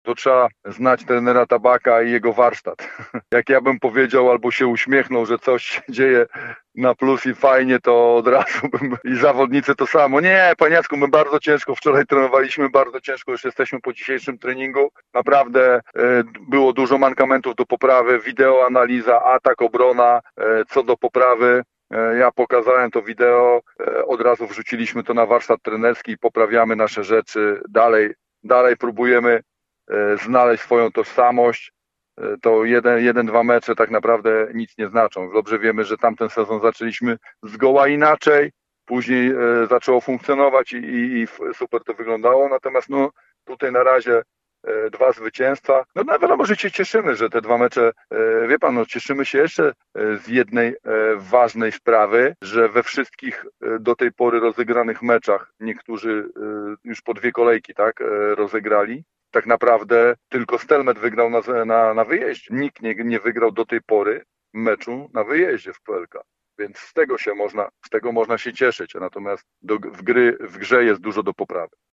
to trzeba znać trenera Tabaka i jego warsztat. Jak ja bym powiedział albo się uśmiechnął, że coś się dzieje na plus i fajnie, to od razu bym i zawodnicy to samo. Nie, panie Jacku, my bardzo ciężko wczoraj trenowaliśmy, bardzo ciężko już jesteśmy po dzisiejszym treningu. Naprawdę było dużo mankamentów do poprawy, wideoanaliza, atak, obrona, co do poprawy. Ja pokazałem to wideo, od razu wrzuciliśmy to na warsztat trenerski, poprawiamy nasze rzeczy, dalej próbujemy znaleźć swoją tożsamość. To dwa mecze tak naprawdę nic nie znaczą. Dobrze wiemy, że tamten sezon zaczęliśmy zgoła inaczej, później zaczęło funkcjonować i super to wyglądało, natomiast no tutaj na razie 2 zwycięstwa. No wiadomo, że się cieszymy, że te 2 mecze, wie pan, no cieszymy się jeszcze z jednej ważnej sprawy, że we wszystkich do tej pory rozegranych meczach niektórzy już po 2 kolejki tak rozegrali. Tak naprawdę tylko Stelmet wygrał na wyjeździe. Nikt nie wygrał do tej pory meczu na wyjeździe w PLK. Więc z tego można się cieszyć, natomiast w grze jest dużo do poprawy.